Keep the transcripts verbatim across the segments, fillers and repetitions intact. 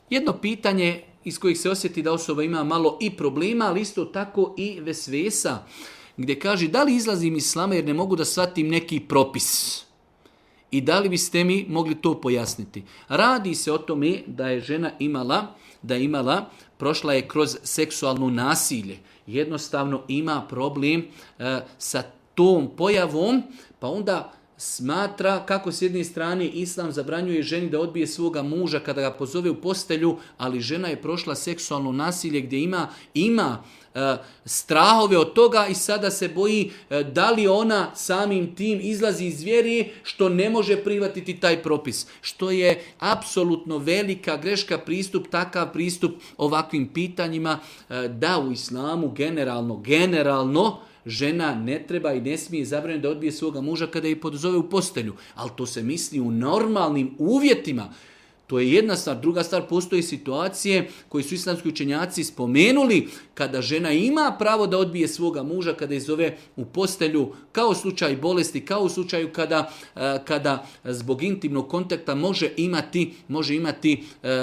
Jedno pitanje iz kojih se osjeti da osoba ima malo i problema, ali isto tako i vesvesa, gdje kaže da li izlazim iz islama jer ne mogu da shvatim neki propis. I da li biste mi mogli to pojasniti? Radi se o tome da je žena imala, da je imala, prošla je kroz seksualno nasilje. Jednostavno ima problem e, sa tom pojavom, pa onda smatra kako s jedne strane islam zabranjuje ženi da odbije svoga muža kada ga pozove u postelju, ali žena je prošla seksualno nasilje gdje ima, ima e, strahove od toga i sada se boji e, da li ona samim tim izlazi iz vjere što ne može prihvatiti taj propis. Što je apsolutno velika greška pristup, takav pristup ovakvim pitanjima e, da u islamu generalno, generalno žena ne treba i ne smije zabraniti da odbije svoga muža kada je podozove u postelju. Ali to se misli u normalnim uvjetima. To je jedna stvar. Druga stvar, postoje situacije koje su islamski učenjaci spomenuli kada žena ima pravo da odbije svoga muža kada je zove u postelju, kao u slučaju bolesti, kao u slučaju kada, kada zbog intimnog kontakta može imati, može imati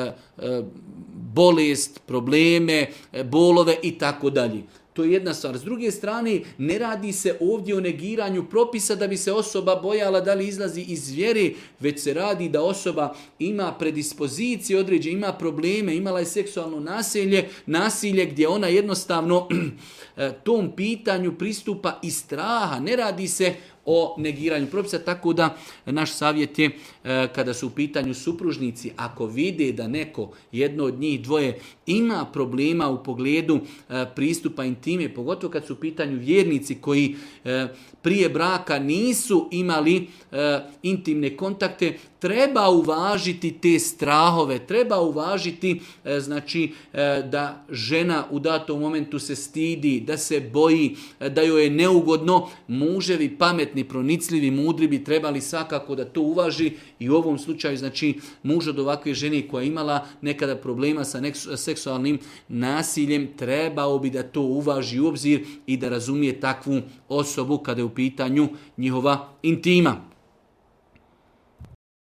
bolest, probleme, bolove i tako dalje. To je jedna stvar. S druge strane, ne radi se ovdje o negiranju propisa da bi se osoba bojala da li izlazi iz vjere, već se radi da osoba ima predispozicije određene, ima probleme, imala je seksualno nasilje, nasilje gdje ona jednostavno tom pitanju pristupa iz straha. Ne radi se o negiranju propisa, tako da naš savjet je kada su u pitanju supružnici, ako vide da neko, jedno od njih dvoje, ima problema u pogledu pristupa intime, pogotovo kad su u pitanju vjernici koji prije braka nisu imali intimne kontakte, treba uvažiti te strahove, treba uvažiti znači da žena u datom momentu se stidi, da se boji, da joj je neugodno. Muževi pametni, pronicljivi, mudri bi trebali svakako da to uvaži i u ovom slučaju znači muž od ovakve žene koja je imala nekada problema sa seksualnim nasiljem, trebao bi da to uvaži u obzir i da razumije takvu osobu kada je u pitanju njihova intima.